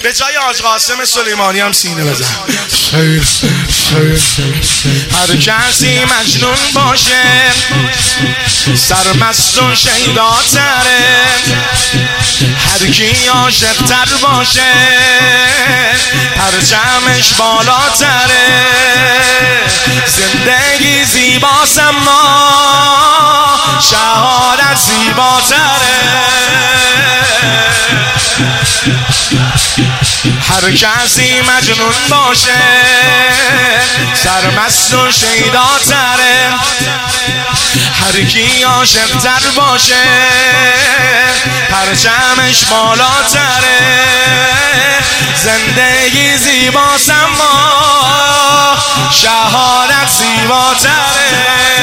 به جای حاج قاسم سلیمانی هم سینه بزن. هر کسی مجنون باشه سرمست و شیداتره، هر کی عاشق تر باشه پرچمش بالاتره. زندگی زیباست اما شهادت زیباتره. هر کسی مجنون باشه سرمست و شیداتره، هر کی عاشق تر باشه پرچمش بالاتره. زندگی زیباست اما شهادت زیباتره.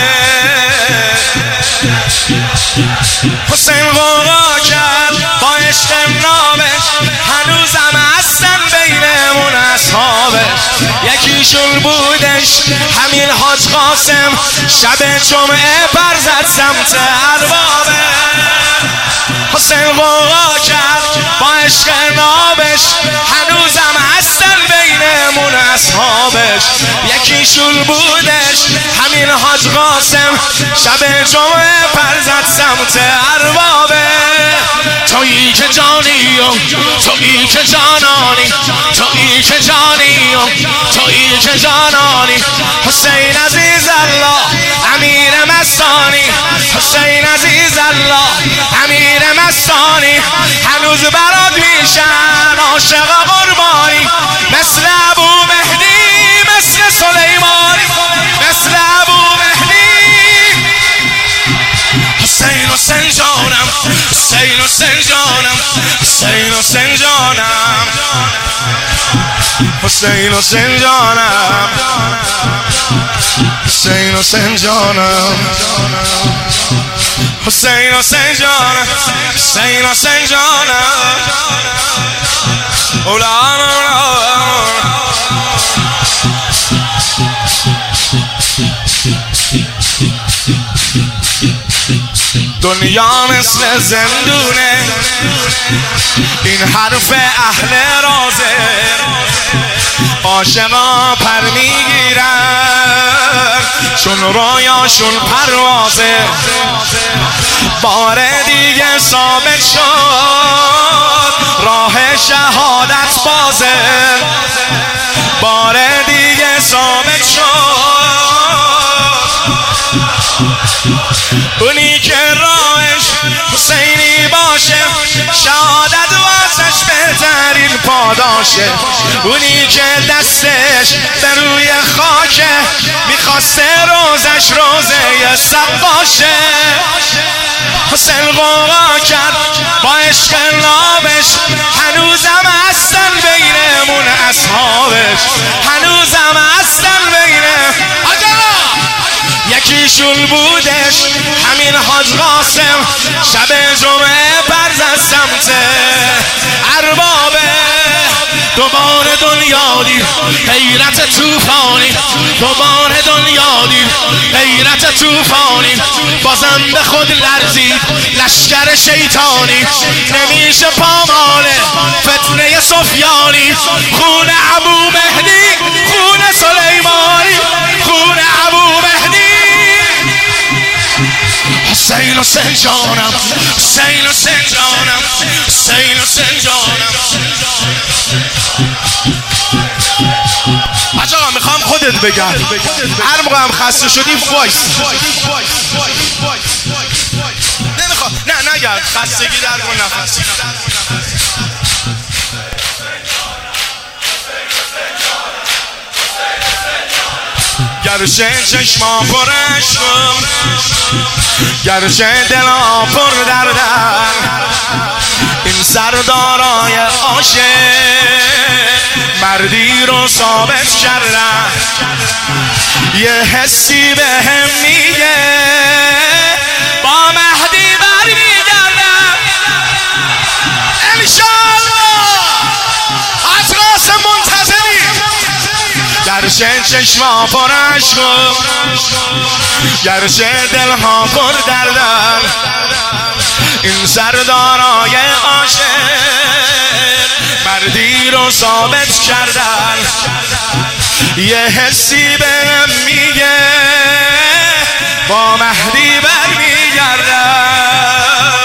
حسین غوغا کرد با عشق نامش، هنوزم هستن بینمون اصحابش. یکیشون بودش همین حاج قاسم، شب جمعه پر زد سمت اربابه. حسین غوغا کرد با عشق نامش، هنوزم هستن بینمون اصحابش. یکیشون بودش همین حاج قاسم، شب جمعه پر زد سمت اربابه. تویی که جانی و تویی که جانانی، تویی که جانی و تویی که جانانی. حسین عزیز الله امیر مستانی، حسین عزیز الله امیر مستانی. هنوز برات میشن عاشق قربانی، مثل ابو مهدی مثل سلیمانی، مثل ابو مهدی. حسین حسین جانم، حسین حسین جانم، حسین حسین جانم، حسین حسین جانم، حسین حسین جانم، حسین حسین جانم، حسین حسین جانم. دنیا مثل زندونه، این حرف اهل رازه. عاشقا پر میگیرن چون رویاشون پروازه. بار دیگه ثابت شد راه شهادت بازه، بار دیگه ثابت شد. اونی که راهش حسینی باشه شهادت واسش بهترین پاداشه. اونی که دستش به روی خاکه میخواسته روزش روزه سقاشه. حسین غوغا کرد با عشق نامش، هنوزم هستن بینمون اصحابش، هنوزم هستن بینه. یکیشون بودش همین حاج قاسم، شب جمعه پر زد سمت اربابه. دوباره دنیا دید حیرت توفانی، دوباره دنیا دید حیرت توفانی. بازم به خود لرزید لشکر شیطانی، نمیشه پامال فتنه سفیانی. خون ابو مهدی، خون سلیمانی، خون ابو مهدی. حسین حسین جانم، حسین حسین جانم، حسین حسین جانم. بچه ها میخوام خودت بگم، هر موقع هم خسته شدی وایس. نمیخوام، نه نگرد، خستگی در کن نفس. گرچه چشما پر عشقم، گرچه دلا پر دردن، این سردارای عاشق مردی رو ثابت کردن. یه حسی به هم میگه با مهدی برمیگردم انشالله. حاج قاسم منتظری. گرچه چشما پر عشقم، گرچه دلها پر دردن، این سردارای عاشق مردی رو ثابت کردن. یه حسی بهم میگه با مهدی برمیگردن.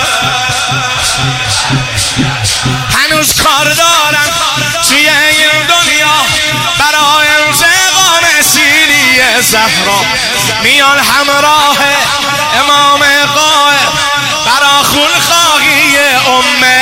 هنوز کار دارم توی این دنیا برای انتقام سیلی زهرا. میان همراه امام قائم برا خونخواهی امه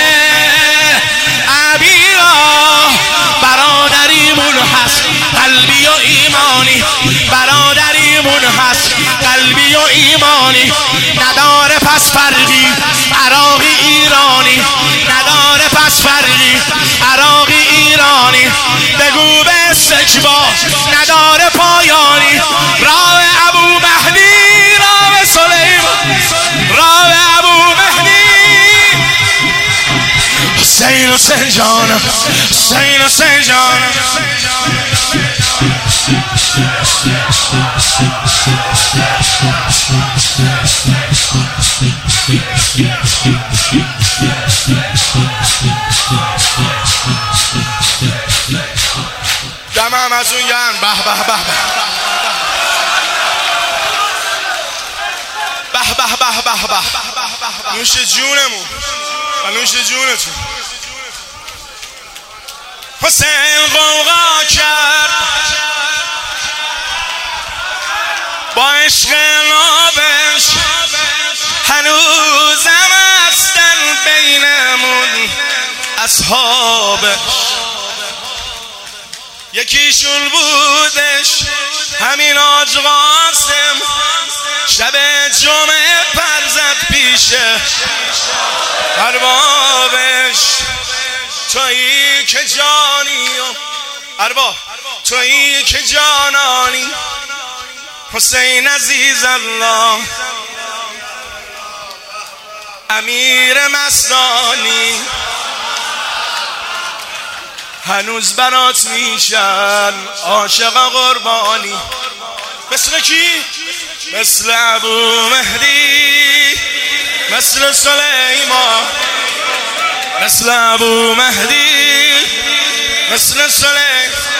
عبیرا. برادریمون هست قلبی و ایمانی، برادریمون هست قلبی و ایمانی. نداره پس فرقی عراقی ایرانی، نداره پس فرقی عراقی ایرانی. بگو به استکبار نداره پایانی. راه ابو مهدی راه سلیمان، راه ابو مهدی. حسین حسین جانم، حسین حسین جانم. دمم از اون گرم. به به به به به به به به. نوش جونمون و نوش جونتون. حسین غوغا کرد با عشق نابش، هنوزم هستن بینمون اصحابش. یکیشون بودش همین حاج قاسم، شب جمعه پر زد پیشه اربابش. تویی که جانی و ارباب، تویی که جانانی. حسین عزیز الله امیر مستانی، هنوز برات میشن عاشق قربانی. مثل کی؟ مثل ابو مهدی، مثل سلیمان، مثل ابو مهدی، مثل سلیمان.